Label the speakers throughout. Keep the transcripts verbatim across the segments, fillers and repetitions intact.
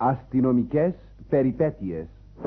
Speaker 1: Αστυνομικές περιπέτειες.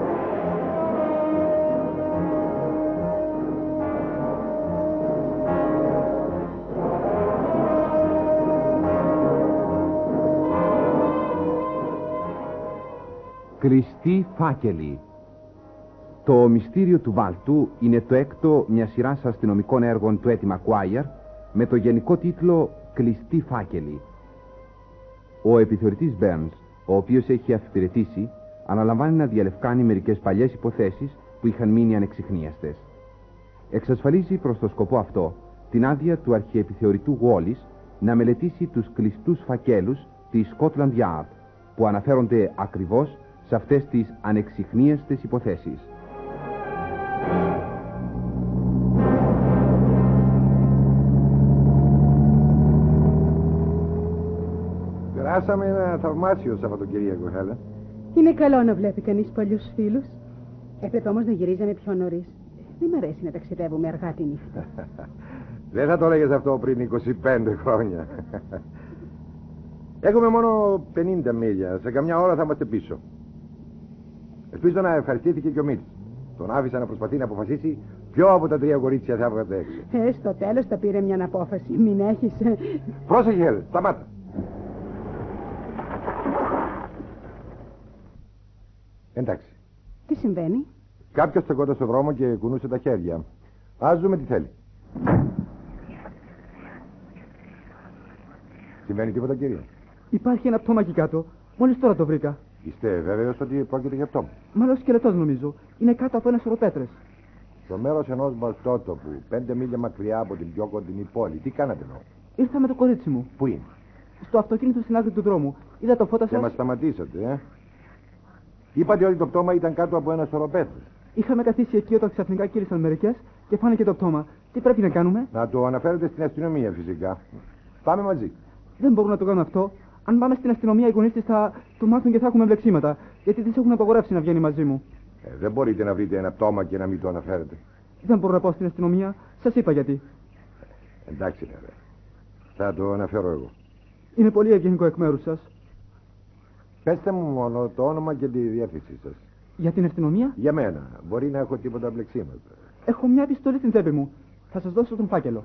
Speaker 1: Κλειστοί φάκελοι. Το μυστήριο του Βάλτου είναι το έκτο μια σειράς αστυνομικών έργων του Eddie Maguire με το γενικό τίτλο «Κλειστοί φάκελοι». Ο επιθεωρητής Burns, ο οποίος έχει αφιπηρετήσει, αναλαμβάνει να διαλευκάνει μερικές παλιές υποθέσεις που είχαν μείνει ανεξιχνίαστες. Εξασφαλίζει προς το σκοπό αυτό την άδεια του αρχιεπιθεωρητού Wallis να μελετήσει τους κλειστούς φακέλους της Scotland Yard, που αναφέρονται ακριβώς σε αυτές τις ανεξιχνίαστες υποθέσεις.
Speaker 2: Περάσαμε ένα θαυμάσιο Σαββατοκύριακο, Χέλεν.
Speaker 3: Είναι καλό να βλέπει κανείς παλιούς φίλους. Έπρεπε όμως να γυρίζαμε πιο νωρίς. Δεν μ' αρέσει να ταξιδεύουμε αργά τη νύχτα.
Speaker 2: Δεν θα το έλεγες αυτό πριν είκοσι πέντε χρόνια. Έχουμε μόνο πενήντα μίλια. Σε καμιά ώρα θα είμαστε πίσω. Ελπίζω να ευχαριστήθηκε και ο Μίτς. Τον άφησα να προσπαθεί να αποφασίσει ποιο από τα τρία κορίτσια θα έβγαζε έξω.
Speaker 3: Ε, στο τέλος θα πήρε μια απόφαση. Μην έχεις.
Speaker 2: Πρόσεχε, Χέλεν, σταμάτα. Εντάξει.
Speaker 3: Τι συμβαίνει?
Speaker 2: Κάποιος στεκόταν στο δρόμο και κουνούσε τα χέρια. Ας δούμε τι θέλει. Συμβαίνει τίποτα, κύριε?
Speaker 4: Υπάρχει ένα πτώμα εκεί κάτω. Μόλις τώρα το βρήκα.
Speaker 2: Είστε βέβαιος ότι πρόκειται για πτώμα?
Speaker 4: Μάλλον σκελετός νομίζω. Είναι κάτω από ένα σωρό πέτρες.
Speaker 2: Στο μέρος ενός μπαλτότοπου, πέντε μίλια μακριά από την πιο κοντινή πόλη. Τι κάνατε εδώ?
Speaker 4: Ήρθα με το κορίτσι μου.
Speaker 2: Πού είναι?
Speaker 4: Στο αυτοκίνητο στην άκρη του δρόμου. Είδα το φώτα σας.
Speaker 2: Και μας σταματήσατε, ε? Είπατε ότι το πτώμα ήταν κάτω από ένα σωρό πέτρες.
Speaker 4: Είχαμε καθίσει εκεί όταν ξαφνικά κύλησαν μερικές και φάνηκε το πτώμα. Τι πρέπει να κάνουμε?
Speaker 2: Να το αναφέρετε στην αστυνομία, φυσικά. Πάμε μαζί.
Speaker 4: Δεν μπορούν να το κάνουν αυτό. Αν πάμε στην αστυνομία, οι γονείς της θα το μάθουν και θα έχουμε βλεξίματα. Γιατί τις έχουν απαγορεύσει να βγαίνει μαζί μου.
Speaker 2: Ε, δεν μπορείτε να βρείτε ένα πτώμα και να μην το αναφέρετε.
Speaker 4: Δεν μπορώ να πάω στην αστυνομία. Σας είπα γιατί.
Speaker 2: Ε, εντάξει, βέβαια. Θα το αναφέρω εγώ.
Speaker 4: Είναι πολύ ευγενικό εκ μέρους σας.
Speaker 2: Πέστε μου μόνο το όνομα και τη διεύθυνσή σας.
Speaker 4: Για την αστυνομία?
Speaker 2: Για μένα. Μπορεί να έχω τίποτα μπλεξίματα.
Speaker 4: Έχω μια επιστολή στην τσέπη μου. Θα σας δώσω τον φάκελο.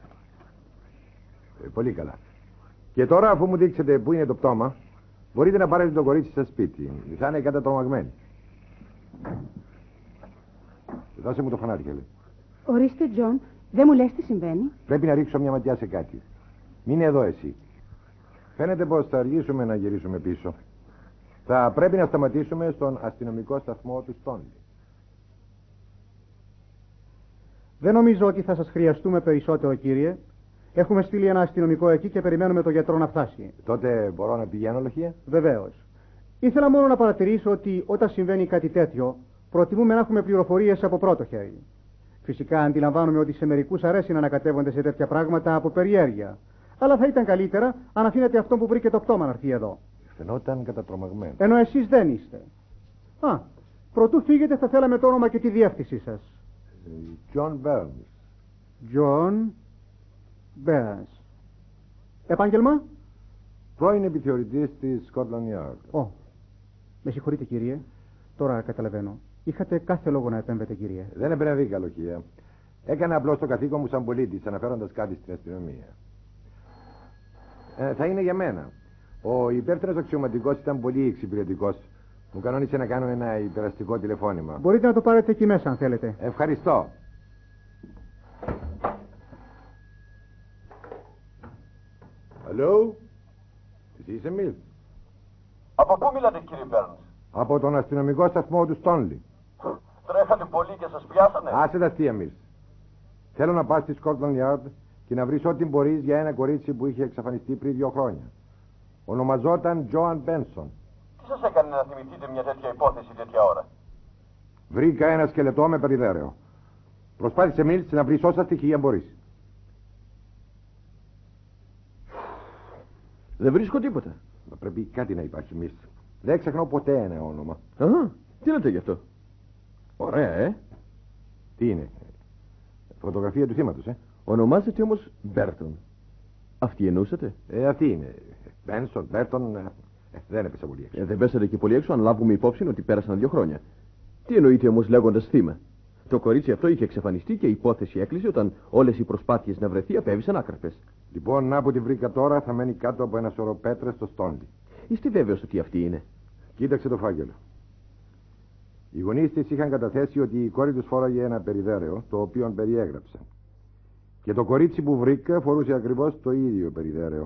Speaker 2: Ε, πολύ καλά. Και τώρα, αφού μου δείξετε πού είναι το πτώμα, μπορείτε να πάρετε το κορίτσι σας σπίτι. Θα είναι κατατρομαγμένη. Δώσε μου το φανάρι, Χέλεν.
Speaker 3: Ορίστε, Τζον, δεν μου λες τι συμβαίνει?
Speaker 2: Πρέπει να ρίξω μια ματιά σε κάτι. Μείνε εδώ εσύ. Φαίνεται πως θα αργήσουμε να γυρίσουμε πίσω. Θα πρέπει να σταματήσουμε στον αστυνομικό σταθμό του Στόνλι.
Speaker 5: Δεν νομίζω ότι θα σας χρειαστούμε περισσότερο, κύριε. Έχουμε στείλει ένα αστυνομικό εκεί και περιμένουμε τον γιατρό να φτάσει.
Speaker 2: Τότε μπορώ να πηγαίνω, Λοχεία?
Speaker 5: Βεβαίως. Ήθελα μόνο να παρατηρήσω ότι όταν συμβαίνει κάτι τέτοιο, προτιμούμε να έχουμε πληροφορίες από πρώτο χέρι. Φυσικά αντιλαμβάνομαι ότι σε μερικούς αρέσει να ανακατεύονται σε τέτοια πράγματα από περιέργεια. Αλλά θα ήταν καλύτερα αν αφήνετε αυτό που βρήκε το πτώμα να έρθει εδώ.
Speaker 2: Φαινόταν κατατρομαγμένο.
Speaker 5: Ενώ εσείς δεν είστε. Α, προτού φύγετε θα θέλαμε το όνομα και τη διεύθυνσή σας.
Speaker 2: John Burns.
Speaker 5: John Burns. Επάγγελμα?
Speaker 2: Πρώην επιθεωρητής της Scotland Yard.
Speaker 5: Ω, με συγχωρείτε, κύριε. Τώρα καταλαβαίνω. Είχατε κάθε λόγο να επέμβετε, κύριε.
Speaker 2: Δεν επέμβηκα, Λοχεία. Έκανα απλώς το καθήκον μου σαν πολίτης, αναφέροντας κάτι στην αστυνομία. Ε, θα είναι για μένα. Ο υπεύθυνος αξιωματικός ήταν πολύ εξυπηρετικός. Μου κανόνισε να κάνω ένα υπεραστικό τηλεφώνημα.
Speaker 5: Μπορείτε να το πάρετε εκεί μέσα, αν θέλετε.
Speaker 2: Ευχαριστώ. Αλλού, εσύ είσαι Μιλ?
Speaker 6: Από πού μιλάτε, κύριε Μπέρνς?
Speaker 2: Από τον αστυνομικό σταθμό του Στόνλι.
Speaker 6: Τρέχατε πολύ και σας πιάσανε?
Speaker 2: Άσε τα αστεία, Μιλ. Θέλω να πας στη Scotland Yard και να βρεις ό,τι μπορείς για ένα κορίτσι που είχε εξαφανιστεί πριν δύο χρόνια. Ονομαζόταν Joan Benson.
Speaker 6: Τι σας έκανε να θυμηθείτε μια τέτοια υπόθεση τέτοια ώρα?
Speaker 2: Βρήκα ένα σκελετό με περιδέρεο. Προσπάθησε, Μιλ, να βρεις όσα στοιχεία μπορείς.
Speaker 7: Δεν βρίσκω τίποτα.
Speaker 2: Μα πρέπει κάτι να υπάρχει, Μιλ. Δεν ξεχνώ ποτέ ένα όνομα.
Speaker 7: Α, τι λέτε γι' αυτό? Ωραία, ε.
Speaker 2: Τι είναι? Φωτογραφία του θύματος, ε.
Speaker 7: Ονομάζεται όμως Μπέρτον. Αυτή εννοούσατε?
Speaker 2: Ε, αυτή είναι. Μπένσον, Μπέρτον. Ε, δεν έπεσα πολύ έξω.
Speaker 7: Ε, δεν πέσατε και πολύ έξω αν λάβουμε υπόψη ότι πέρασαν δύο χρόνια. Τι εννοείται όμως λέγοντας θύμα? Το κορίτσι αυτό είχε εξαφανιστεί και η υπόθεση έκλεισε όταν όλες οι προσπάθειες να βρεθεί απέβησαν άκραπες.
Speaker 2: Λοιπόν, να που τη βρήκα τώρα, θα μένει κάτω από ένα σωρό πέτρες στο Στόνλι.
Speaker 7: Είστε βέβαιος ότι αυτή είναι?
Speaker 2: Κοίταξε το φάκελο. Οι γονείς της είχαν καταθέσει ότι η κόρη τους φόραγε ένα περιδέρεο, το οποίο περιέγραψαν. Και το κορίτσι που βρήκα φορούσε ακριβώς το ίδιο περιδέρεο.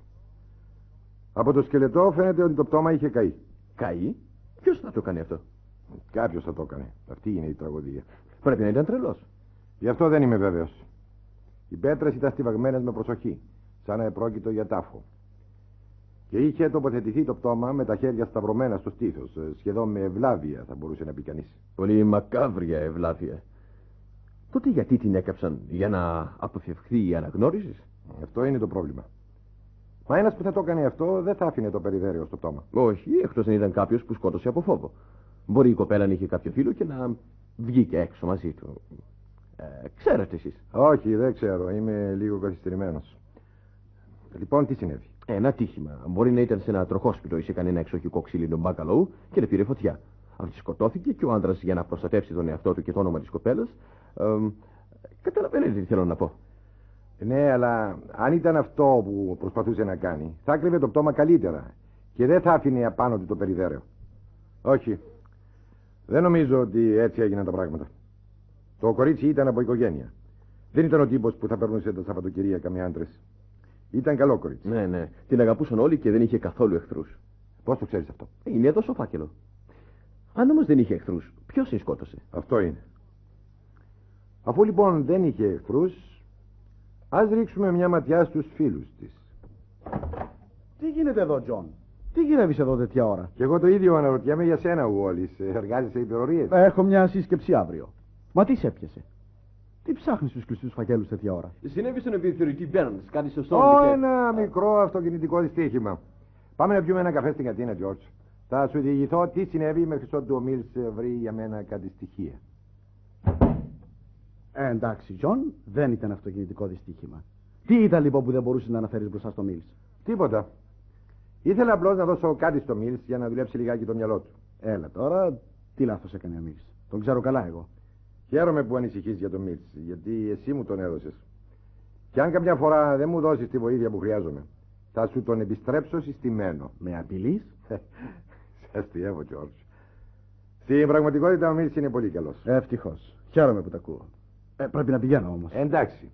Speaker 2: Από το σκελετό φαίνεται ότι το πτώμα είχε καεί.
Speaker 7: Καεί? Ποιος θα το κάνει αυτό?
Speaker 2: Κάποιος θα το έκανε. Αυτή είναι η τραγωδία.
Speaker 7: Πρέπει να ήταν τρελός.
Speaker 2: Γι' αυτό δεν είμαι βέβαιος. Οι πέτρες ήταν στιβαγμένες με προσοχή, σαν να επρόκειτο για τάφο. Και είχε τοποθετηθεί το πτώμα με τα χέρια σταυρωμένα στο στήθος, σχεδόν με ευλάβεια θα μπορούσε να πει κανείς.
Speaker 7: Πολύ μακάβρια ευλάβεια. Τότε γιατί την έκαψαν? Για να αποφευχθεί η αναγνώριση?
Speaker 2: Αυτό είναι το πρόβλημα. Μα ένας που θα το έκανε αυτό δεν θα άφηνε το περιδέρεο στο πτώμα.
Speaker 7: Όχι, εκτός αν ήταν κάποιος που σκότωσε από φόβο. Μπορεί η κοπέλα να είχε κάποιο φίλο και να βγήκε έξω μαζί του. Ε, ξέρετε εσείς?
Speaker 2: Όχι, δεν ξέρω. Είμαι λίγο καθυστερημένος. Λοιπόν, τι συνέβη?
Speaker 7: Ένα τύχημα. Μπορεί να ήταν σε ένα τροχόσπιτο ή σε κανένα εξοχικό ξύλινο μπάκαλο και να πήρε φωτιά. Αυτή σκοτώθηκε και ο άντρας, για να προστατεύσει τον εαυτό του και το όνομα της κοπέλας. Ε, καταλαβαίνετε τι θέλω να πω.
Speaker 2: Ναι, αλλά αν ήταν αυτό που προσπαθούσε να κάνει, θα κρύβε το πτώμα καλύτερα και δεν θα άφηνε απάνω του το περιδέρεο. Όχι. Δεν νομίζω ότι έτσι έγιναν τα πράγματα. Το κορίτσι ήταν από οικογένεια. Δεν ήταν ο τύπος που θα περνούσε τα Σαββατοκυριακά με άντρες. Ήταν καλό κορίτσι.
Speaker 7: Ναι, ναι. Την αγαπούσαν όλοι και δεν είχε καθόλου εχθρούς.
Speaker 2: Πώς το ξέρεις αυτό?
Speaker 7: Είναι εδώ στο φάκελο. Αν όμως δεν είχε εχθρούς, ποιος την σκότωσε?
Speaker 2: Αυτό είναι. Αφού λοιπόν δεν είχε εχθρούς, ας ρίξουμε μια ματιά στους φίλους της.
Speaker 8: Τι γίνεται εδώ, Τζον? Τι γυρεύεις εδώ τέτοια ώρα?
Speaker 2: Και εγώ το ίδιο αναρωτιέμαι για σένα, Ουόλις. Εργάζεσαι υπερορίες?
Speaker 8: Έχω μια σύσκεψη αύριο. Μα τι σε έπιασε? Τι ψάχνεις στους κλειστούς φακέλους τέτοια ώρα?
Speaker 7: Συνέβη στον επιθεωρητή Μπέρνς, κάτι στο στόμα.
Speaker 2: Ω, ένα μικρό αυτοκινητικό δυστύχημα. Πάμε να πιούμε ένα καφέ στην κατίνα, Τζορτζ. Θα σου διηγηθώ τι συνέβη μέχρι ότου ο Μίλς βρει για μένα κάτι στοιχεία.
Speaker 8: Ε, εντάξει, Τζον, δεν ήταν αυτοκινητικό δυστύχημα. Τι ήταν λοιπόν που δεν μπορούσε να αναφέρεις μπροστά στο Μίλς?
Speaker 2: Τίποτα. Ήθελα απλώς να δώσω κάτι στο Μίλς για να δουλέψει λιγάκι το μυαλό του.
Speaker 8: Έλα τώρα, τι λάθος έκανε ο Μίλς? Τον ξέρω καλά εγώ.
Speaker 2: Χαίρομαι που ανησυχείς για τον Μίλς, γιατί εσύ μου τον έδωσες. Και αν καμιά φορά δεν μου δώσεις τη βοήθεια που χρειάζομαι, θα σου τον επιστρέψω συστημένο.
Speaker 8: Με απειλείς?
Speaker 2: Σε αστιεύω, Τζορτζ. Στην πραγματικότητα ο Μίλς είναι πολύ καλός.
Speaker 8: Ευτυχώς. Χαίρομαι που τα ακούω. Ε, πρέπει να πηγαίνω όμως.
Speaker 2: Εντάξει.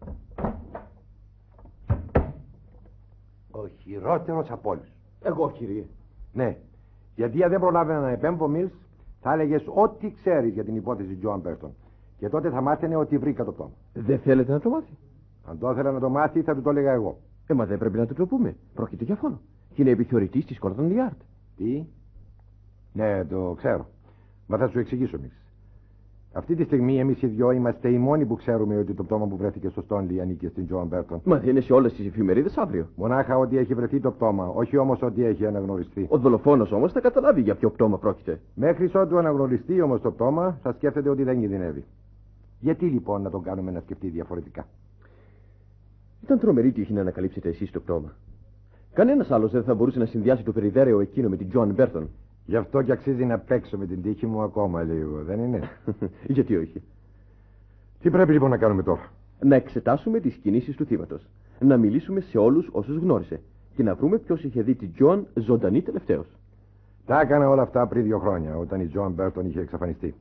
Speaker 2: Ο χειρότερος από όλους.
Speaker 8: Εγώ, κύριε.
Speaker 2: Ναι, γιατί αν δεν προλάβαινα να επέμβω, Μίλς, θα έλεγες ό,τι ξέρεις για την υπόθεση Τζοαν Μπέρτον. Και τότε θα μάθαινε ότι βρήκα το πτώμα.
Speaker 7: Δεν θέλετε να το μάθει?
Speaker 2: Αν το ήθελα να το μάθει, θα του το έλεγα εγώ.
Speaker 7: Ε, μα δεν πρέπει να του το πούμε. Πρόκειται για φόνο. Είναι επιθεωρητής της Scotland Yard.
Speaker 2: Τι? Ναι, το ξέρω. Μα θα σου εξηγήσω, Μίλς. Αυτή τη στιγμή εμείς οι δυο είμαστε οι μόνοι που ξέρουμε ότι το πτώμα που βρέθηκε στο Στόνλι ανήκει στην Τζοαν Μπέρτον.
Speaker 7: Μα δεν είναι σε όλες τις εφημερίδες αύριο.
Speaker 2: Μονάχα ότι έχει βρεθεί το πτώμα, όχι όμως ότι έχει αναγνωριστεί.
Speaker 7: Ο δολοφόνος όμως θα καταλάβει για ποιο πτώμα πρόκειται.
Speaker 2: Μέχρι ότου αναγνωριστεί όμως το πτώμα, θα σκέφτεται ότι δεν κινδυνεύει. Γιατί λοιπόν να τον κάνουμε να σκεφτεί διαφορετικά?
Speaker 7: Ήταν τρομερή τύχη να ανακαλύψετε εσείς το πτώμα. Κανένας άλλος δεν θα μπορούσε να συνδυάσει το περιδέρεο εκείνο με την Τζοαν Μπέρτον.
Speaker 2: Γι' αυτό και αξίζει να παίξω με την τύχη μου ακόμα λίγο, δεν είναι?
Speaker 7: Γιατί όχι?
Speaker 2: Τι πρέπει λοιπόν να κάνουμε τώρα?
Speaker 7: Να εξετάσουμε τις κινήσεις του θύματος. Να μιλήσουμε σε όλους όσους γνώρισε. Και να βρούμε ποιος είχε δει την Τζοαν ζωντανή τελευταίως.
Speaker 2: Τα έκανα όλα αυτά πριν δύο χρόνια, όταν η Τζοαν Μπέρτον είχε εξαφανιστεί.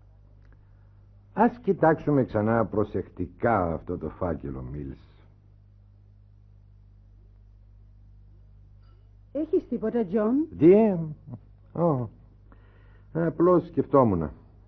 Speaker 2: Ας κοιτάξουμε ξανά προσεκτικά αυτό το φάκελο, Μίλς.
Speaker 3: Έχεις τίποτα, Τζον?
Speaker 2: Τι? Oh. Απλώς σκεφτόμουν.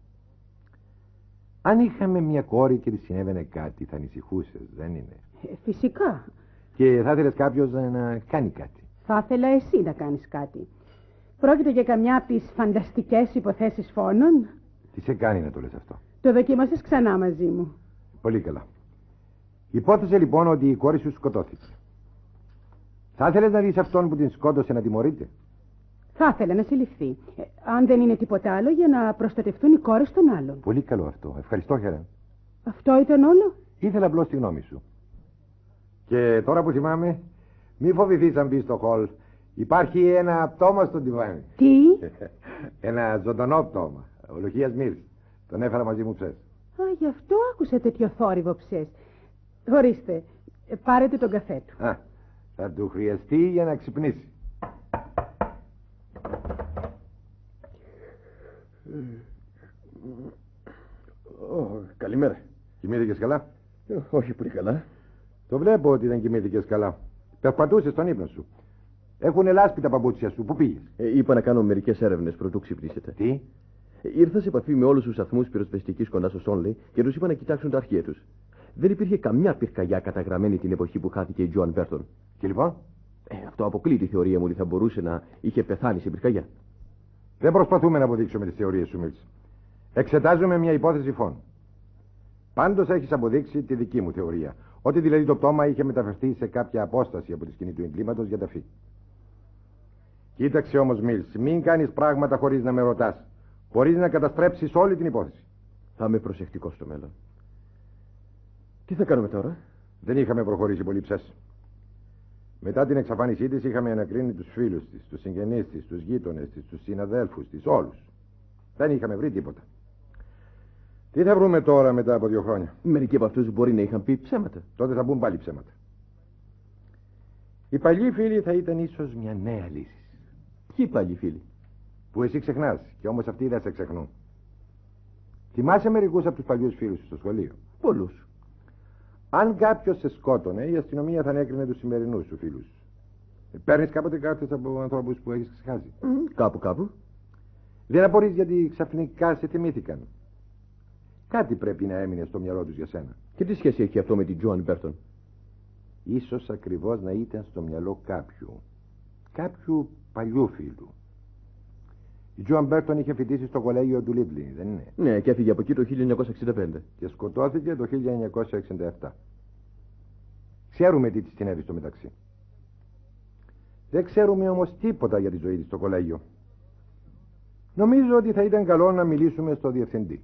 Speaker 2: Αν είχαμε μια κόρη και τη συνέβαινε κάτι, θα ανησυχούσες, δεν είναι?
Speaker 3: Ε, φυσικά.
Speaker 2: Και θα ήθελες κάποιος να κάνει κάτι?
Speaker 3: Θα ήθελα εσύ να κάνεις κάτι. Πρόκειται για καμιά από τις φανταστικές υποθέσεις φόνων.
Speaker 2: Τι σε κάνει να το λες αυτό?
Speaker 3: Το δοκίμασες ξανά μαζί μου.
Speaker 2: Πολύ καλά. Υπόθεσε λοιπόν ότι η κόρη σου σκοτώθηκε. Θα ήθελες να δεις αυτόν που την σκότωσε να τιμωρείται?
Speaker 3: Θα ήθελα να συλληφθεί. Ε, αν δεν είναι τίποτα άλλο, για να προστατευτούν οι κόρες των άλλων.
Speaker 2: Πολύ καλό αυτό. Ευχαριστώ, Χέρα.
Speaker 3: Αυτό ήταν όλο?
Speaker 2: Ήθελα απλώς τη γνώμη σου. Και τώρα που θυμάμαι, μη φοβηθείς αν μπεις στο χολ, Υπάρχει ένα πτώμα στο τιβάνι.
Speaker 3: Τι?
Speaker 2: Ένα ζωντανό πτώμα. Ο Λουκίας Μίλς. Τον έφερα μαζί μου ψες.
Speaker 3: Α, γι' αυτό άκουσα τέτοιο θόρυβο ψες. Ορίστε, πάρετε τον καφέ του.
Speaker 2: Α, θα του χρειαστεί για να ξυπνήσει.
Speaker 7: Oh, καλημέρα.
Speaker 2: Κοιμήθηκες καλά?
Speaker 7: Ε, όχι πολύ καλά.
Speaker 2: Το βλέπω ότι δεν κοιμήθηκες καλά. Περπατούσες στον ύπνο σου. Έχουν λάσπη τα παπούτσια σου. Πού πήγες?
Speaker 7: Ε, είπα να κάνω μερικές έρευνες πρωτού ξυπνήσετε.
Speaker 2: Τι?
Speaker 7: Ε, ήρθα σε επαφή με όλους τους σταθμούς πυροσβεστικής κοντά στο Σόνλι και τους είπα να κοιτάξουν τα αρχεία τους. Δεν υπήρχε καμιά πυρκαγιά καταγραμμένη την εποχή που χάθηκε η Τζοαν Μπέρτον.
Speaker 2: Και λοιπόν?
Speaker 7: Ε, αυτό αποκλεί τη θεωρία μου ότι θα μπορούσε να είχε πεθάνει σε πυρκαγιά.
Speaker 2: Δεν προσπαθούμε να αποδείξουμε τις θεωρίες σου, Μίλς. Εξετάζουμε μια υπόθεση φόνου. Πάντως έχεις αποδείξει τη δική μου θεωρία. Ότι δηλαδή το πτώμα είχε μεταφερθεί σε κάποια απόσταση από τη σκηνή του εγκλήματος για ταφή. Κοίταξε όμως, Μίλς, μην κάνεις πράγματα χωρίς να με ρωτάς. Μπορείς να καταστρέψεις όλη την υπόθεση.
Speaker 7: Θα είμαι προσεκτικός στο μέλλον. Τι θα κάνουμε τώρα?
Speaker 2: Δεν είχαμε προχωρήσει πολύ ψες. Μετά την εξαφάνισή της είχαμε ανακρίνει τους φίλους της, τους συγγενείς της, τους γείτονες της, τους συναδέλφους της, όλους. Δεν είχαμε βρει τίποτα. Τι θα βρούμε τώρα μετά από δύο χρόνια?
Speaker 7: Μερικοί από αυτούς μπορεί να είχαν πει ψέματα.
Speaker 2: Τότε θα μπουν πάλι ψέματα. Οι παλιοί φίλοι θα ήταν ίσως μια νέα λύση.
Speaker 7: Ποιοι παλιοί φίλοι?
Speaker 2: Που εσύ ξεχνάς και όμως αυτοί δεν σε ξεχνούν. Θυμάσαι μερικούς από τους παλιούς φίλους σου στο σχολείο?
Speaker 7: Πολλούς.
Speaker 2: Αν κάποιος σε σκότωνε, η αστυνομία θα ανέκρινε τους σημερινούς σου φίλους. Παίρνεις κάποτε κάρτες από ανθρώπους που έχεις ξεχάσει?
Speaker 7: Mm, κάπου κάπου.
Speaker 2: Δεν απορείς γιατί ξαφνικά σε θυμήθηκαν. Κάτι πρέπει να έμεινε στο μυαλό τους για σένα.
Speaker 7: Και τι σχέση έχει αυτό με την Τζοαν Μπέρτον?
Speaker 2: Ίσως ακριβώς να ήταν στο μυαλό κάποιου. Κάποιου παλιού φίλου. Η Τζοαν Μπέρτον είχε φοιτήσει στο κολέγιο του Λίντλι, δεν είναι?
Speaker 7: Ναι, και έφυγε από εκεί το χίλια εννιακόσια εξήντα πέντε.
Speaker 2: Και σκοτώθηκε το χίλια εννιακόσια εξήντα επτά. Ξέρουμε τι της συνέβη στο μεταξύ. Δεν ξέρουμε όμως τίποτα για τη ζωή της στο κολέγιο. Νομίζω ότι θα ήταν καλό να μιλήσουμε στο διευθυντή.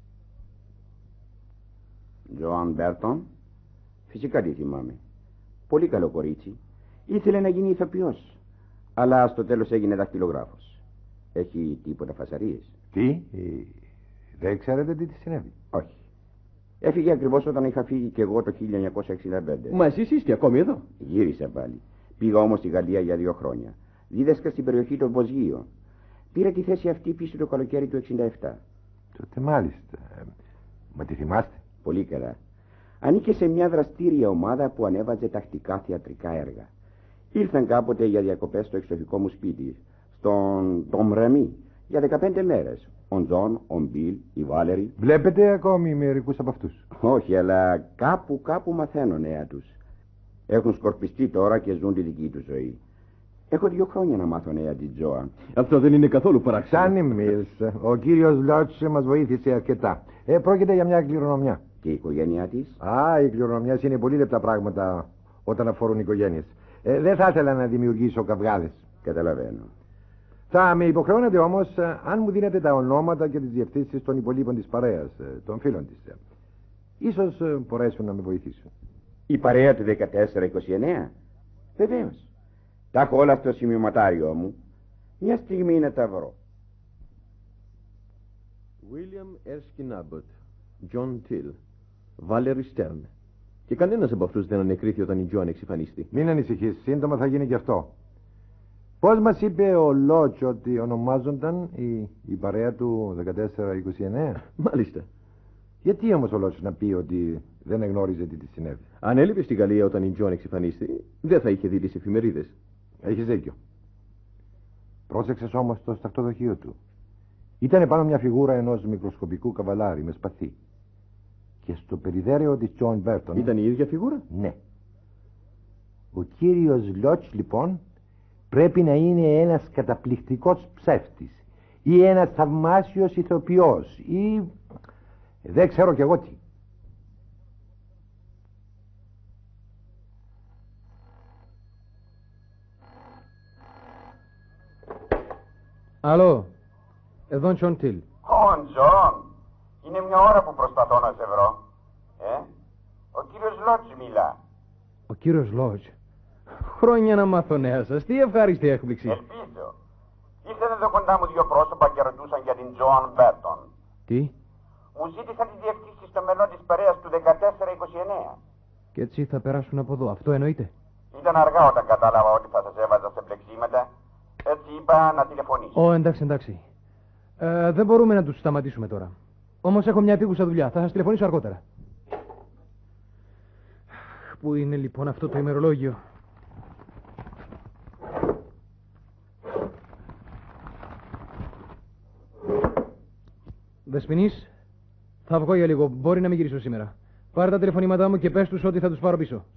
Speaker 9: Τζοαν Μπέρτον, φυσικά τη θυμάμαι. Πολύ καλό κορίτσι. Ήθελε να γίνει ηθοποιός, αλλά στο τέλος έγινε δακτυλογράφος. Έχει τίποτα φασαρίες?
Speaker 2: Τι? Ε, δεν ξέρετε τι της συνέβη?
Speaker 9: Όχι. Έφυγε ακριβώς όταν είχα φύγει και εγώ το χίλια εννιακόσια εξήντα πέντε.
Speaker 7: Μα εσείς είστε ακόμη εδώ?
Speaker 9: Γύρισα πάλι. Πήγα όμως στη Γαλλία για δύο χρόνια. Δίδασκα στην περιοχή των Βοσγίων. Πήρα τη θέση αυτή πίσω το καλοκαίρι του εξήντα επτά.
Speaker 2: Τότε μάλιστα. Ε, μα τη θυμάστε?
Speaker 9: Πολύ καλά. Ανήκε σε μια δραστήρια ομάδα που ανέβαζε τακτικά θεατρικά έργα. Ήρθαν κάποτε για διακοπές στο εξοχικό μου σπίτι, στον Τον Ρεμί, για δεκαπέντε μέρες. Ο Τζον, ο Μπιλ, η Βάλερη.
Speaker 2: Βλέπετε ακόμη μερικούς από αυτούς?
Speaker 9: Όχι, αλλά κάπου κάπου μαθαίνω νέα τους. Έχουν σκορπιστεί τώρα και ζουν τη δική τους ζωή. Έχω δύο χρόνια να μάθω νέα την Τζοαν.
Speaker 7: Αυτό δεν είναι καθόλου παράξενο.
Speaker 2: Σαν Μίλς, ο κύριος Λότς μας βοήθησε αρκετά. Ε, πρόκειται για μια κληρονομιά.
Speaker 9: Και η οικογένειά της?
Speaker 2: Α, οι κληρονομιές είναι πολύ λεπτά πράγματα όταν αφορούν οικογένειες. Ε, δεν θα ήθελα να δημιουργήσω καυγάδες.
Speaker 9: Καταλαβαίνω.
Speaker 2: Θα με υποχρεώνετε όμως αν μου δίνετε τα ονόματα και τις διευθύνσεις των υπολείπων της παρέας, των φίλων της. Ίσως μπορέσουν να με βοηθήσουν.
Speaker 9: Η παρέα του δεκατέσσερα είκοσι εννέα? Βεβαίως. Τα έχω όλα στο σημειωματάριό μου. Μια στιγμή να τα βρω.
Speaker 7: William Erskine Abbott, John Till, Valerie Stern. Και κανένας από αυτούς δεν ανεκρίθη όταν η Τζοαν εξυφανίστη.
Speaker 2: Μην ανησυχείς, σύντομα θα γίνει και αυτό. Πώς μας είπε ο Λότς ότι ονομάζονταν η, η παρέα του δεκατέσσερα είκοσι εννέα?
Speaker 7: Μάλιστα.
Speaker 2: Γιατί όμως ο Λότς να πει ότι δεν εγνώριζε τι της συνέβη?
Speaker 7: Αν έλειπε στη Γαλλία όταν η Τζοαν εξυφανίστη, δεν θα είχε δει τις εφημερίδες.
Speaker 2: Έχεις δίκιο. Πρόσεξες όμως το στακτοδοχείο του. Ήταν πάνω μια φιγούρα ενός μικροσκοπικού καβαλάρι με σπαθί. Και στο περιδέρεο της Τζοαν Μπέρτον...
Speaker 7: Ήταν η ίδια φιγούρα?
Speaker 2: Ναι. Ο κύριος Λότς λοιπόν πρέπει να είναι ένας καταπληκτικός ψεύτης ή ένας θαυμάσιος ηθοποιός ή... δεν ξέρω κι εγώ τι.
Speaker 10: Αλλό, εδώ Τζον Τιλ.
Speaker 6: Ον Τζον, είναι μια ώρα που προσπαθώ να σε βρω. Ε, ο κύριος Λότς μιλά.
Speaker 10: Ο κύριος Λότς. Χρόνια να μάθω νέα σας. Τι ευχάριστη έκπληξη.
Speaker 6: Ελπίζω. Ήρθαν εδώ κοντά μου δύο πρόσωπα και ρωτούσαν για την Τζοάν Μπέρτον.
Speaker 10: Τι?
Speaker 6: Μου ζήτησαν τη διευθύνση στο μενό της παρέας του δεκατέσσερα είκοσι εννέα.
Speaker 10: Και έτσι θα περάσουν από εδώ. Αυτό εννοείται.
Speaker 6: Ήταν αργά όταν κατάλαβα ότι θα σας έβαζα σε μπλεξίματα. Έτσι είπα να τηλεφωνήσω.
Speaker 10: Ω, εντάξει, εντάξει. Ε, δεν μπορούμε να τους σταματήσουμε τώρα. Όμως έχω μια επίγουσα δουλειά. Θα σας τηλεφωνήσω αργότερα. Πού είναι λοιπόν αυτό το ημερολόγιο? Δεσποινής, θα βγω για λίγο. Μπορεί να μην γυρίσω σήμερα. Πάρε τα τηλεφωνήματά μου και πες τους ότι θα τους πάρω πίσω.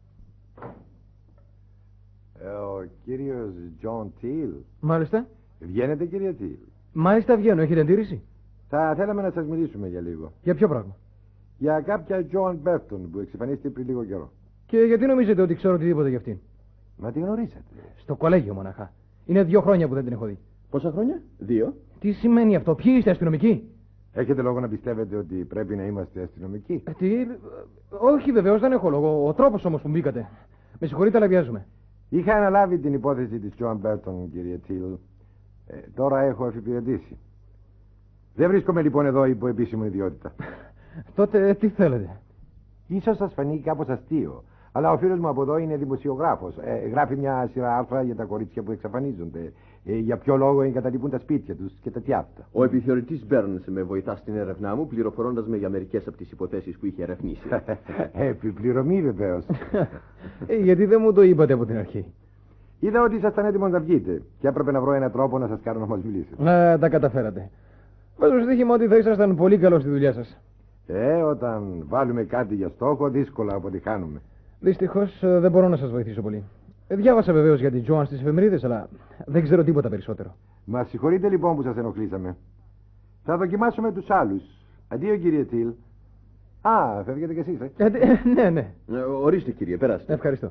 Speaker 2: Ε, ο κύριος Τζον Τιλ.
Speaker 10: Μάλιστα.
Speaker 2: Βγαίνετε, κύριε Τιλ?
Speaker 10: Μάλιστα βγαίνω. Έχετε αντίρρηση?
Speaker 2: Θα θέλαμε να σας μιλήσουμε για λίγο.
Speaker 10: Για ποιο πράγμα?
Speaker 2: Για κάποια Τζοάν Μπέρτον που εξαφανίστηκε πριν λίγο καιρό.
Speaker 10: Και γιατί νομίζετε ότι ξέρω οτιδήποτε για αυτήν?
Speaker 2: Μα τη γνωρίζετε?
Speaker 10: Στο κολέγιο μοναχά. Είναι δύο χρόνια που δεν την έχω δει.
Speaker 7: Πόσα χρόνια? Δύο.
Speaker 10: Τι σημαίνει αυτό? Ποιοι είστε, αστυνομικοί?
Speaker 2: Έχετε λόγο να πιστεύετε ότι πρέπει να είμαστε αστυνομικοί?
Speaker 10: Ε, τι... Όχι, βεβαίως δεν έχω λόγο. Ο τρόπος όμως που μπήκατε. Με συγχωρείτε, αλλά βιάζομαι.
Speaker 2: Είχα αναλάβει την υπόθεση της Τζοάν Μπέρτον, κύριε Τιλ. Ε, τώρα έχω αφιπηρετήσει. Δεν βρίσκομαι λοιπόν εδώ υπό επίσημη ιδιότητα.
Speaker 10: Τότε τι θέλετε?
Speaker 2: Ίσως σας φανεί κάπως αστείο, αλλά ο φίλος μου από εδώ είναι δημοσιογράφος. Ε, γράφει μια σειρά άρθρα για τα κορίτσια που εξαφανίζονται. Ε, για ποιο λόγο εγκαταλείπουν τα σπίτια τους και τα τιάφτα.
Speaker 7: Ο επιθεωρητής Μπέρνς με βοηθά στην έρευνά μου, πληροφορώντας με για μερικές από τις υποθέσεις που είχε ερευνήσει.
Speaker 2: Επιπληρωμή βεβαίως.
Speaker 10: ε, γιατί δεν μου το είπατε από την αρχή?
Speaker 2: Είδα ότι ήσασταν έτοιμος να βγείτε και έπρεπε να βρω έναν τρόπο να σας κάνω να μας μιλήσετε.
Speaker 10: Να τα καταφέρατε. Βάζω στοίχημα ότι θα ήσασταν πολύ καλό στη δουλειά σας.
Speaker 2: Ε, όταν βάλουμε κάτι για στόχο, δύσκολα αποτυχάνουμε.
Speaker 10: Δυστυχώς δεν μπορώ να σας βοηθήσω πολύ. Διάβασα βεβαίως για την Τζοάν στις εφημερίδες, αλλά δεν ξέρω τίποτα περισσότερο.
Speaker 2: Μας συγχωρείτε λοιπόν που σας ενοχλήσαμε. Θα δοκιμάσουμε τους άλλους. Αντίο, κύριε Τιλ. Α, φεύγετε κι εσείς, ε.
Speaker 10: ε ναι, ναι.
Speaker 7: Ε, ορίστε, κύριε, περάστε.
Speaker 10: Ευχαριστώ.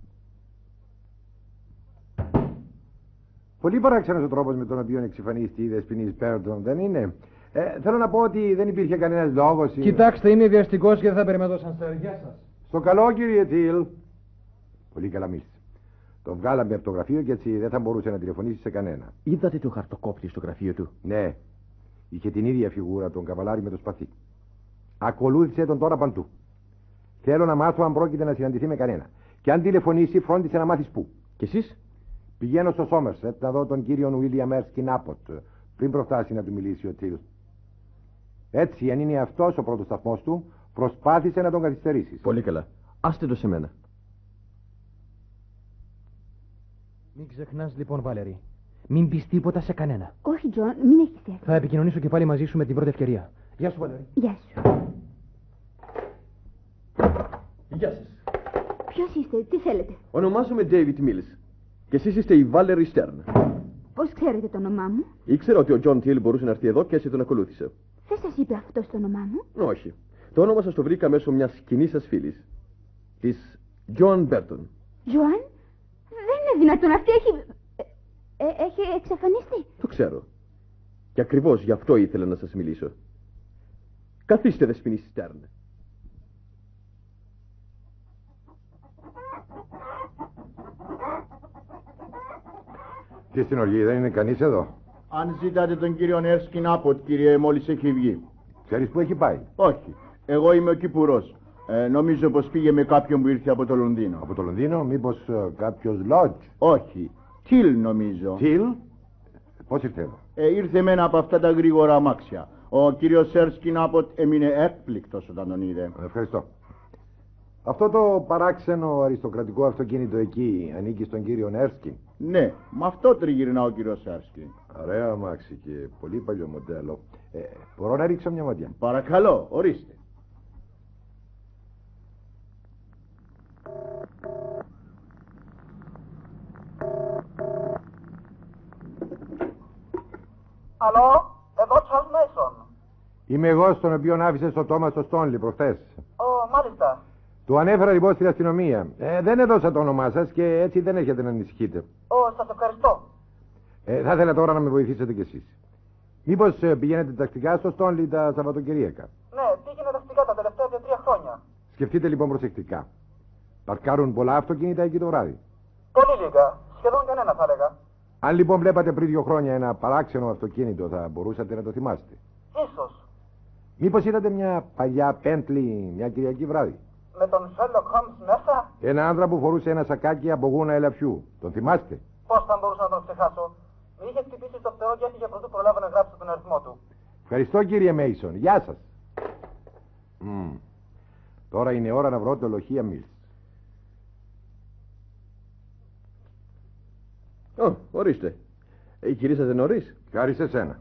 Speaker 2: Πολύ παράξενος ο τρόπος με τον οποίο εξυφανίστηκε η Δεσποινής Μπέρτον, δεν είναι? Ε, θέλω να πω ότι δεν υπήρχε κανένας λόγος.
Speaker 10: Κοιτάξτε, είμαι βιαστικός και δεν θα περιμένω σαν στεριά σας.
Speaker 2: Στο καλό, κύριε Τιλ. Πολύ καλά μίλησε. Το βγάλαμε από το γραφείο και έτσι δεν θα μπορούσε να τηλεφωνήσει σε κανένα.
Speaker 7: Είδατε το χαρτοκόπτη στο γραφείο του?
Speaker 2: Ναι. Είχε την ίδια φιγούρα, τον καβαλάρι με το σπαθί. Ακολούθησε τον τώρα παντού. Θέλω να μάθω αν πρόκειται να συναντηθεί με κανένα. Και αν τηλεφωνήσει, φρόντισε να μάθει πού.
Speaker 7: Και εσείς?
Speaker 2: Πηγαίνω στο Σόμερσετ να δω τον κύριο Βίλιαμ Έρσκιν Άποτ, πριν προφτάσει να του μιλήσει ο Τιλ. Έτσι, αν είναι αυτός ο πρώτος σταθμός του, προσπάθησε να τον καθυστερήσει.
Speaker 7: Πολύ καλά. Άστε το σε μένα.
Speaker 10: Μην ξεχνάς λοιπόν, Βάλερη. Μην πεις τίποτα σε κανένα.
Speaker 11: Όχι, Τζον, μην έχεις τέτοια.
Speaker 10: Θα επικοινωνήσω και πάλι μαζί σου με την πρώτη ευκαιρία. Γεια σου, Βάλερη.
Speaker 11: Γεια σου.
Speaker 7: Γεια σας.
Speaker 11: Ποιος είστε, τι θέλετε?
Speaker 7: Ονομάζομαι David Mills. Και εσείς είστε η Valerie Stern.
Speaker 11: Πώς ξέρετε το όνομά μου?
Speaker 7: Ήξερα ότι ο John Till μπορούσε να έρθει εδώ και έτσι τον ακολούθησα.
Speaker 11: Δεν σας είπε αυτό το όνομά μου?
Speaker 7: Όχι. Το όνομα σας το βρήκα μέσω μιας κοινή σας φίλης. Της Joan Burton.
Speaker 11: Joan? Δεν είναι δυνατόν, αυτή έχει... Ε, έχει εξαφανιστεί.
Speaker 7: Το ξέρω. Και ακριβώς γι' αυτό ήθελα να σας μιλήσω. Καθίστε, Δεσποινή Stern.
Speaker 2: Τι στην οργή, δεν είναι κανείς εδώ?
Speaker 12: Αν ζητάτε τον κύριο Έρσκιν Άποτ, κύριε, μόλις έχει βγει.
Speaker 2: Ξέρεις που έχει πάει?
Speaker 12: Όχι. Εγώ είμαι ο Κυπουρός. Ε, νομίζω πως πήγε με κάποιον που ήρθε από το Λονδίνο.
Speaker 2: Από το Λονδίνο, μήπως uh, κάποιος Λότζ?
Speaker 12: Όχι. Τιλ νομίζω.
Speaker 2: Τιλ? Πώς ήρθε εδώ?
Speaker 12: Ε, ήρθε με ένα από αυτά τα γρήγορα αμάξια. Ο κύριος Έρσκιν Άποτ έμεινε έκπληκτος όταν τον είδε.
Speaker 2: Ευχαριστώ. Αυτό το παράξενο αριστοκρατικό αυτοκίνητο εκεί ανήκει στον κύριο Έρσκιν?
Speaker 12: Ναι, με αυτό τριγυρνά ο κύριος Έρσκιν.
Speaker 2: Ωραία αμάξι και πολύ παλιό μοντέλο. Ε, μπορώ να ρίξω μια ματιά?
Speaker 12: Παρακαλώ, ορίστε.
Speaker 6: Αλλό, εδώ Charles Mason.
Speaker 2: Είμαι εγώ στον οποίο άφησε ο Τόμας στο Στόνλι προχθές.
Speaker 6: Ω, μάλιστα.
Speaker 2: Του ανέφερα λοιπόν στην αστυνομία. Ε, δεν έδωσα το όνομά σας και έτσι δεν έχετε να ανησυχείτε.
Speaker 6: Ω, σας ευχαριστώ.
Speaker 2: Ε, θα ήθελα τώρα να με βοηθήσετε κι εσείς. Μήπως ε, πηγαίνετε τακτικά στο Στόνλι τα Σαββατοκυριακά?
Speaker 6: Ναι, πήγαινα τακτικά τα τελευταία δύο-τρία χρόνια.
Speaker 2: Σκεφτείτε λοιπόν προσεκτικά. Παρκάρουν πολλά αυτοκίνητα εκεί το βράδυ.
Speaker 6: Πολύ λίγα. Σχεδόν κανένα θα έλεγα.
Speaker 2: Αν λοιπόν βλέπατε πριν δύο χρόνια ένα παράξενο αυτοκίνητο, θα μπορούσατε να το θυμάστε.
Speaker 6: Ίσως.
Speaker 2: Μήπως είδατε μια παλιά Bentley μια Κυριακή βράδυ?
Speaker 6: Με τον Sherlock Holmes μέσα.
Speaker 2: Ένα άντρα που φορούσε ένα σακάκι από γούνα ελαφιού. Τον θυμάστε?
Speaker 6: Πώς θα μπορούσα να τον ξεχάσω. Με είχε χτυπήσει στο φτερό και έφυγε πρωτού προλάβω να γράψω τον αριθμό του.
Speaker 2: Ευχαριστώ κύριε Μέισον. Γεια σας. Mm. Τώρα είναι ώρα να βρω το λοχεία Mills.
Speaker 7: Ω, ορίστε. Ε, γυρίσατε νωρίς.
Speaker 2: Χάρη σε σένα.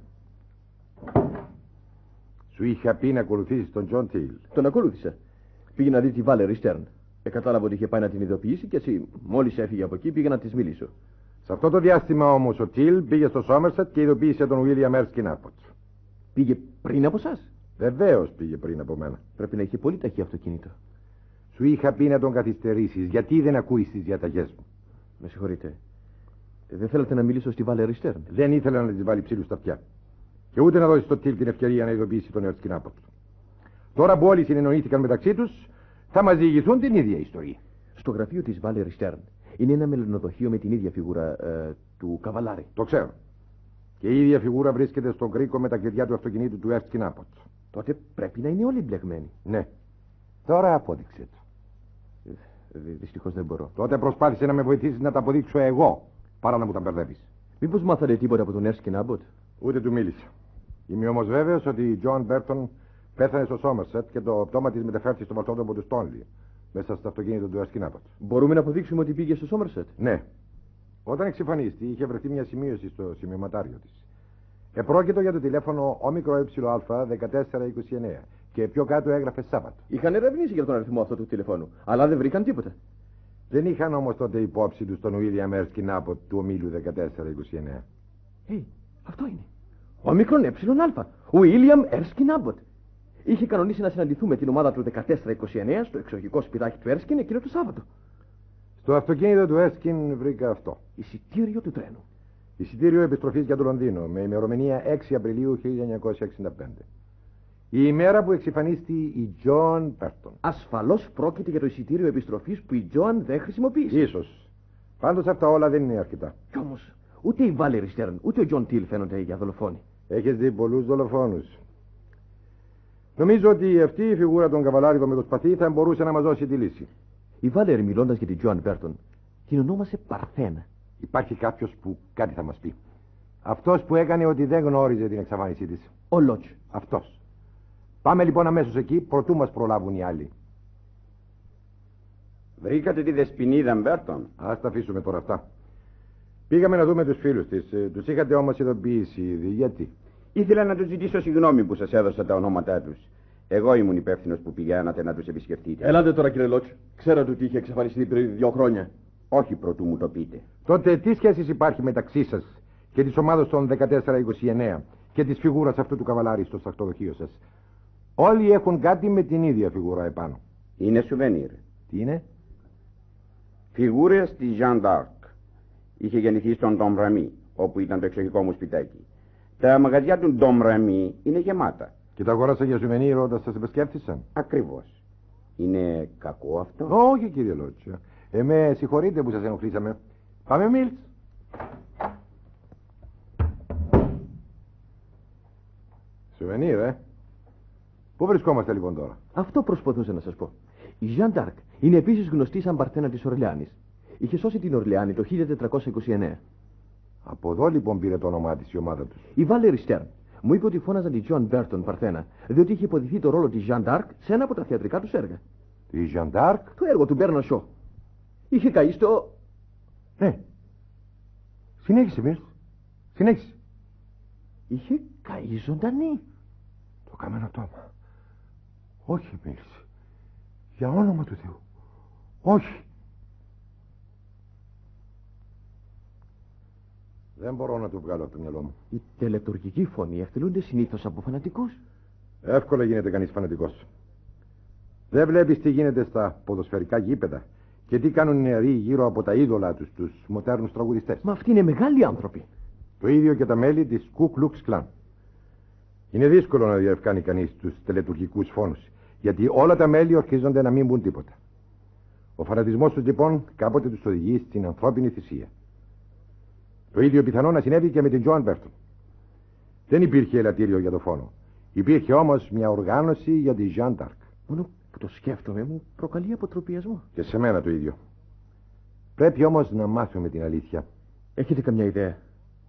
Speaker 2: Σου είχα πει να ακολουθήσεις τον Τζον Τιλ.
Speaker 7: Τον ακολούθησα. Πήγε να δει τη Βάλερη Στέρν. Ε, κατάλαβα ότι είχε πάει να την ειδοποιήσει και έτσι, μόλις έφυγε από εκεί, πήγα να της μιλήσω.
Speaker 2: Σε αυτό το διάστημα όμως ο Τιλ πήγε στο Σόμερσετ και ειδοποίησε τον Βίλιαμ Έρσκιν Άποτ.
Speaker 7: Πήγε πριν από εσάς?
Speaker 2: Βεβαίως πήγε πριν από μένα.
Speaker 7: Πρέπει να είχε πολύ ταχύ αυτοκίνητο.
Speaker 2: Σου είχα πει να τον καθυστερήσεις. Γιατί δεν ακούεις τις διαταγές μου?
Speaker 7: Με συγχωρείτε. Δεν θέλατε να μιλήσω στη Βάλερη Στέρν?
Speaker 2: Δεν ήθελα να της βάλει ψήλου στα αυτιά. Και ούτε να δώσει στο Τιλ την ευκαιρία να ειδοποιήσει τον Έρσκιν Άποτ. Τώρα που όλοι συνεννοήθηκαν μεταξύ τους, θα μας διηγηθούν την ίδια ιστορία.
Speaker 7: Στο γραφείο της Βάλερη Στέρν είναι ένα μελανοδοχείο με την ίδια φιγούρα ε, του Καβαλάρη.
Speaker 2: Το ξέρω. Και η ίδια φιγούρα βρίσκεται στον κρίκο με τα κλειδιά του αυτοκινήτου του Έρσκιν Άποτ.
Speaker 7: Τότε πρέπει να είναι όλοι μπλεγμένοι.
Speaker 2: Ναι. Τώρα απόδειξε το.
Speaker 7: Ε, Δυστυχώς δεν μπορώ.
Speaker 2: Τότε προσπάθησε να με βοηθήσει να τα αποδείξω εγώ, παρά να μου τα μπερδεύεις.
Speaker 7: Μήπως μάθατε τίποτα από τον Έρσκιν Άποτ?
Speaker 2: Ούτε του μίλησα. Είμαι όμως βέβαιος ότι η Τζον Μπέρτον πέθανε στο Σόμερσετ και το πτώμα της μεταφέρθηκε στο βαλτόδρομο του Στόνλι, μέσα στο αυτοκίνητο του Έρσκιν Άποτ.
Speaker 7: Μπορούμε να αποδείξουμε ότι πήγε στο Σόμερσετ?
Speaker 2: Ναι. Όταν εξυφανίστη, είχε βρεθεί μια σημείωση στο σημειωματάριο της. Επρόκειτο για το τηλέφωνο όμικρο εα δεκατέσσερα είκοσι εννέα και πιο κάτω έγραφε Σάββατο.
Speaker 7: Είχαν ερευνήσει για τον αριθμό αυτό του τηλεφώνου, αλλά δεν βρήκαν τίποτα.
Speaker 2: Δεν είχαν όμως τότε υπόψη του τον Βίλιαμ Έρσκιν Άποτ του ομίλου δεκατέσσερα είκοσι εννέα.
Speaker 7: Ε, αυτό είναι. Ο όμικρον εα, ο Βίλιαμ Έρσκιν Άποτ. Είχε κανονίσει να συναντηθούμε την ομάδα του δεκατέσσερα είκοσι εννέα στο εξοχικό σπιτάκι του Έρσκιν εκείνο το Σάββατο.
Speaker 2: Στο αυτοκίνητο του Έρσκιν βρήκα αυτό.
Speaker 7: Εισιτήριο του τρένου.
Speaker 2: Εισιτήριο επιστροφής για το Λονδίνο με ημερομηνία έξι Απριλίου χίλια εννιακόσια εξήντα πέντε. Η ημέρα που εξυφανίστη η Τζον Μπέρτον.
Speaker 7: Ασφαλώς πρόκειται για το εισιτήριο επιστροφής που η Τζοαν δεν χρησιμοποίησε.
Speaker 2: Ίσως. Πάντως αυτά όλα δεν είναι αρκετά.
Speaker 7: Κι όμως, ούτε η Βάλερη Στέρν ούτε ο Τζον Τιλ φαίνονται για δολοφόνοι.
Speaker 2: Έχεις δει πολλούς δολοφόνους. Νομίζω ότι αυτή η φιγούρα των καβαλάριδων με το σπαθί θα μπορούσε να μας δώσει τη λύση.
Speaker 7: Η Βάλερη, μιλώντας για την Τζοαν Μπέρτον, την ονόμασε Παρθένα.
Speaker 2: Υπάρχει κάποιος που κάτι θα μας πει. Αυτός που έκανε ότι δεν γνώριζε την εξαφάνισή της.
Speaker 7: Ο Λότς.
Speaker 2: Αυτός. Πάμε λοιπόν αμέσως εκεί, προτού μας προλάβουν οι άλλοι.
Speaker 9: Βρήκατε τη δεσποινίδα Μπέρτον?
Speaker 2: Ας τα αφήσουμε τώρα αυτά. Πήγαμε να δούμε τους φίλους της. Τους είχατε όμως ειδοποιήσει ήδη. Γιατί?
Speaker 9: Ήθελα να τους ζητήσω συγγνώμη που σας έδωσα τα ονόματά τους. Εγώ ήμουν υπεύθυνος που πηγαίνατε να τους επισκεφτείτε.
Speaker 7: Ελάτε τώρα κύριε Λότς. Ξέρατε ότι είχε εξαφανιστεί πριν δύο χρόνια.
Speaker 9: Όχι προτού μου το πείτε.
Speaker 2: Τότε τι σχέσεις υπάρχει μεταξύ σας και της ομάδας των δεκατέσσερα είκοσι εννέα και της φιγούρας αυτού του καβαλάρη στο στρατοδοχείο σας? Όλοι έχουν κάτι με την ίδια φιγούρα επάνω.
Speaker 9: Είναι σουβενίρ.
Speaker 2: Τι είναι?
Speaker 9: Φιγούρες της Jeanne d'Arc. Είχε γεννηθεί στον Ντομ Ραμί, όπου ήταν το εξοχικό μου σπιτάκι. Τα μαγαζιά του Ντομ Ραμί είναι γεμάτα.
Speaker 2: Και τα αγόρασα για σουβενίρ όταν σας επισκέφτησαν?
Speaker 9: Ακριβώς. Είναι κακό αυτό?
Speaker 2: Όχι κύριε Λότσια. Ε, με συγχωρείτε που σας ενοχλήσαμε. Πάμε Μίλτς. Σουβενίρ, ε. Πού βρισκόμαστε λοιπόν τώρα?
Speaker 7: Αυτό προσπαθούσα να σας πω. Η Jeanne d'Arc είναι επίσης γνωστή σαν Παρθένα της Ορλεάνης. Είχε σώσει την Ορλεάνη το χίλια τετρακόσια είκοσι εννέα.
Speaker 2: Από εδώ λοιπόν πήρε το όνομά της η ομάδα τους.
Speaker 7: Η Βάλερη Στέρν μου είπε ότι φώναζαν τη Τζον Μπέρτον Παρθένα, διότι είχε υποδηθεί το ρόλο της Jeanne d'Arc σε ένα από τα θεατρικά τους έργα.
Speaker 2: Τη Jeanne d'Arc?
Speaker 7: Το έργο του Μπέρναρντ Σο. Είχε καεί στο...
Speaker 2: Ναι. Συνέχισε, Μίλτς. Συνέχισε.
Speaker 7: Είχε καεί ζωντανή.
Speaker 2: Το καμένο τόμα. Όχι, Μίλτς. Για όνομα του Θεού. Όχι. Δεν μπορώ να του βγάλω από το μυαλό μου.
Speaker 7: Οι τελετουργικοί φωνοί εκτελούνται συνήθως από φανατικούς.
Speaker 2: Εύκολα γίνεται κανείς φανατικός. Δεν βλέπεις τι γίνεται στα ποδοσφαιρικά γήπεδα και τι κάνουν οι νεαροί γύρω από τα είδωλα τους, τους μοντέρνους τραγουδιστές.
Speaker 7: Μα αυτοί είναι μεγάλοι άνθρωποι.
Speaker 2: Το ίδιο και τα μέλη της Ku Klux Klan. Είναι δύσκολο να διευκάνει κανείς τους τελετουργικούς φόνους, γιατί όλα τα μέλη ορκίζονται να μην πούν τίποτα. Ο φανατισμός τους λοιπόν κάποτε τους οδηγεί στην ανθρώπινη θυσία. Το ίδιο πιθανό να συνέβη και με την Τζόαν Μπέρτον. Δεν υπήρχε ελαττήριο για το φόνο. Υπήρχε όμως μια οργάνωση για τη Jeanne d'Arc.
Speaker 7: Μόνο που το σκέφτομαι μου προκαλεί αποτροπιασμό.
Speaker 2: Και σε μένα το ίδιο. Πρέπει όμως να μάθουμε την αλήθεια.
Speaker 7: Έχετε καμιά ιδέα?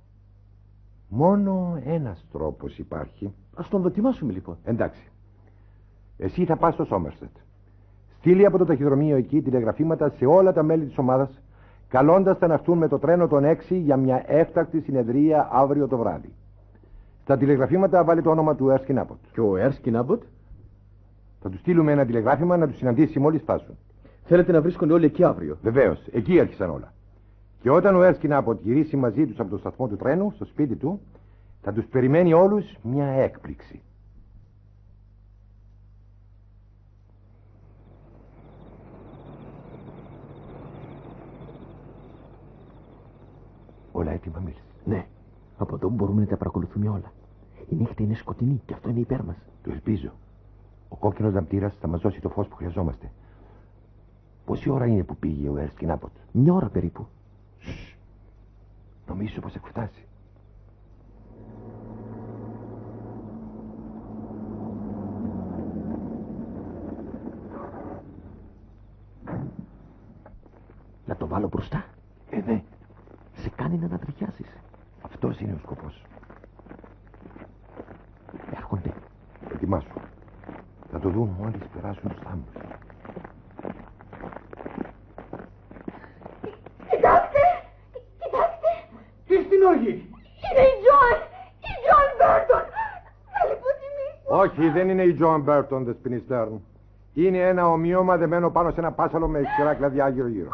Speaker 2: Μόνο ένας τρόπος υπάρχει.
Speaker 7: Ας τον δοκιμάσουμε λοιπόν.
Speaker 2: Εντάξει. Εσύ θα πας στο Σόμερσετ. Στείλει από το ταχυδρομείο εκεί τηλεγραφήματα σε όλα τα μέλη της ομάδας, καλώντας τα να έρθουν με το τρένο των έξι για μια έφτακτη συνεδρία αύριο το βράδυ. Στα τηλεγραφήματα βάλει το όνομα του Έρσκιν Άμποτ.
Speaker 7: Και ο Έρσκιν Άμποτ?
Speaker 2: Θα του στείλουμε ένα τηλεγράφημα να του συναντήσει μόλις φτάσουν.
Speaker 7: Θέλετε να βρίσκονται όλοι εκεί αύριο?
Speaker 2: Βεβαίως, εκεί άρχισαν όλα. Και όταν ο Έρσκιν Άμποτ γυρίσει μαζί τους από το σταθμό του τρένου, στο σπίτι του, θα τους περιμένει όλους μια έκπληξη. Όλα έτοιμα, Μίλς?
Speaker 7: Ναι. Από εδώ μπορούμε να τα παρακολουθούμε όλα. Η νύχτα είναι σκοτεινή και αυτό είναι υπέρ μας.
Speaker 2: Το ελπίζω. Ο κόκκινος λαμπτήρας θα μας δώσει το φως που χρειαζόμαστε. Πόση ώρα είναι που πήγε ο Έρσκιν Άμποτ?
Speaker 7: Μια ώρα περίπου.
Speaker 2: Σσ. Νομίζω πως έχει φτάσει.
Speaker 7: Να το βάλω μπροστά?
Speaker 2: Ε, ναι.
Speaker 7: Σε κάνει να ανατριχιάσεις.
Speaker 2: Αυτός είναι ο σκοπός.
Speaker 7: Έρχονται.
Speaker 2: Ετοιμάσου. Θα το δουν μόλις περάσουν τους θάμνους.
Speaker 11: Κοιτάξτε! Κοιτάξτε!
Speaker 4: Τι στην όργη?
Speaker 11: Είναι η Τζόαν! Η Τζόαν Μπέρτον! Θα λιποθυμίσω!
Speaker 2: Όχι, δεν είναι η Τζόαν Μπέρτον, δεσποινή Στέρν. Είναι ένα ομοίωμα δεμένο πάνω σε ένα πάσαλο με ισχυρά κλαδιά γύρω-γύρω.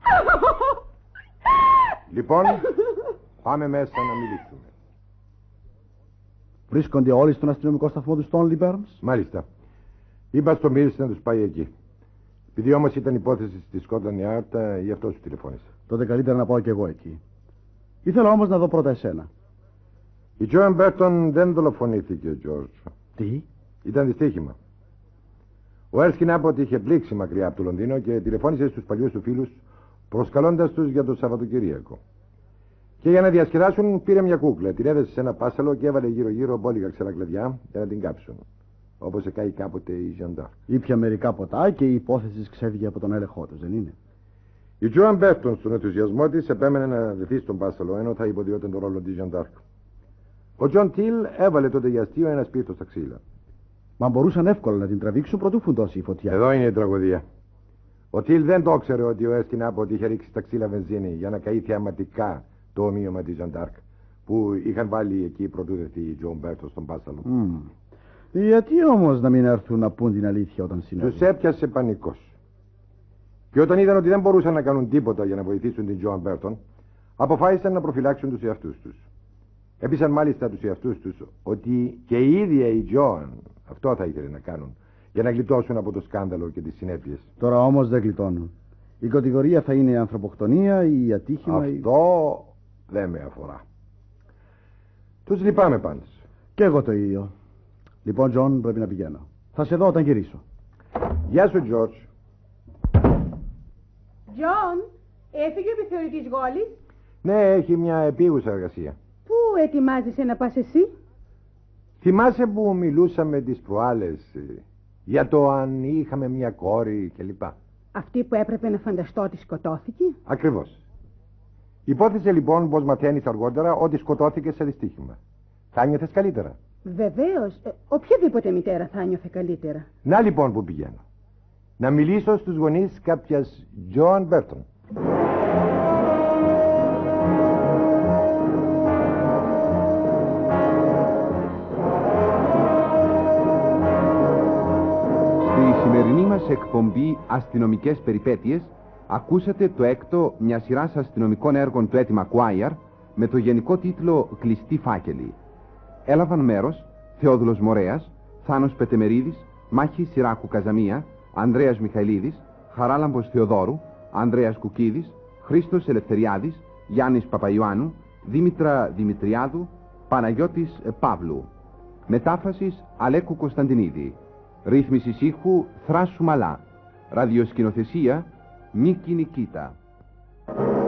Speaker 2: Λοιπόν, πάμε μέσα να μιλήσουμε.
Speaker 8: Βρίσκονται όλοι στον αστυνομικό σταθμό του Στόνλι Μπέρνς?
Speaker 2: Μάλιστα. Είπα στο Μίλς να τους πάει εκεί. Επειδή όμως ήταν υπόθεση στη Σκότλαντ Ιάρτ, γι' αυτό σου τηλεφώνησα.
Speaker 8: Τότε καλύτερα να πάω κι εγώ εκεί. Ήθελα όμως να δω πρώτα εσένα.
Speaker 2: Η Τζόαν Μπέρτον δεν δολοφονήθηκε, Τζόρτζ.
Speaker 8: Τι?
Speaker 2: Ήταν δυστύχημα. Ο Έρσκιν Άμποτ είχε πλήξει μακριά από το Λονδίνο και τηλεφώνησε στους παλιούς του φίλους, προσκαλώντας τους για το Σαββατοκυριακό. Και για να διασκεδάσουν πήρε μια κούκλα, την έδεσε σε ένα πάσαλο και έβαλε γύρω-γύρω μπόλικα ξερά κλαδιά για να την κάψουν. Όπως εκάει κάποτε η Jeanne d'Arc.
Speaker 8: Ήπια μερικά ποτά και η υπόθεση ξέφυγε από τον έλεγχό του, δεν είναι?
Speaker 2: Η Τζόαν Μπέρτον στον ενθουσιασμό της επέμενε να δεθεί στον πάσαλο, ενώ θα υποδιόταν τον ρόλο της Jeanne d'Arc. Ο Τζον Τιλ έβαλε τότε για αστείο ένα σπίρτο στα ξύλα.
Speaker 8: Μα μπορούσαν εύκολα να την τραβήξουν προτού φουντώσει η φωτιά.
Speaker 2: Εδώ είναι η τραγωδία. Ο Τιλ δεν το ήξερε ότι ο Έρσκιν Άμποτ είχε ρίξει στα ξύλα βενζίνη για να καεί θεαματικά το ομοίωμα της Jeanne d'Arc που είχαν βάλει εκεί πρωτού δεθεί η Τζόαν Μπέρτον στον πάσαλο.
Speaker 8: Mm. Γιατί όμως να μην έρθουν να πούν την αλήθεια όταν συνέβη?
Speaker 2: Τους έπιασε πανικός. Και όταν είδαν ότι δεν μπορούσαν να κάνουν τίποτα για να βοηθήσουν την Τζόαν Μπέρτον, αποφάσισαν να προφυλάξουν τους εαυτούς τους. Έπεισαν μάλιστα τους εαυτούς τους ότι και η ίδια η Τζόαν αυτό θα ήθελε να κάνουν για να γλιτώσουν από το σκάνδαλο και τις συνέπειες.
Speaker 8: Τώρα όμως δεν γλιτώνουν. Η κατηγορία θα είναι ανθρωποκτονία ή ατύχημα.
Speaker 2: Αυτό ή... δεν με αφορά. Τους λυπάμαι πάντως.
Speaker 8: Και εγώ το ίδιο. Λοιπόν, Τζον, πρέπει να πηγαίνω. Θα σε δω όταν γυρίσω.
Speaker 2: Γεια σου, Τζορτζ.
Speaker 3: Τζον, έφυγε ο επιθεωρητής Γόλης?
Speaker 2: Ναι, έχει μια επίγουσα εργασία.
Speaker 3: Πού ετοιμάζεσαι να πας εσύ?
Speaker 2: Θυμάσαι που μιλούσαμε τις προάλλες για το αν είχαμε μια κόρη κλπ.
Speaker 3: Αυτή που έπρεπε να φανταστώ ότι σκοτώθηκε?
Speaker 2: Ακριβώς. Υπόθεσε λοιπόν πως μαθαίνεις αργότερα ότι σκοτώθηκε σε δυστύχημα. Θα νιώθες καλύτερα?
Speaker 3: Βεβαίως. Ε, οποιαδήποτε μητέρα θα νιώθε καλύτερα.
Speaker 2: Να λοιπόν που πηγαίνω. Να μιλήσω στους γονείς κάποιας Τζόαν Μπέρτον.
Speaker 1: Στη σημερινή μας εκπομπή «Αστυνομικές περιπέτειες» ακούσατε το έκτο μια σειράς αστυνομικών έργων του Έτι Μακουάιαρ με το γενικό τίτλο «Κλειστοί φάκελοι». Έλαβαν μέρος Θεόδουλος Μορέας, Θάνος Πετεμερίδης, Μάχη Σιράκου Καζαμία, Ανδρέας Μιχαηλίδης, Χαράλαμπος Θεοδόρου, Ανδρέας Κουκίδης, Χρήστος Ελευθεριάδης, Γιάννης Παπαϊωάννου, Δήμητρα Δημητριάδου, Παναγιώτης Παύλου. Μετάφρασης Αλέκου Κωνσταντινίδη. Ρύθμισης ήχου Θράσου Μαλά. Ραδιοσκηνοθεσία Μίκη Νικίτα.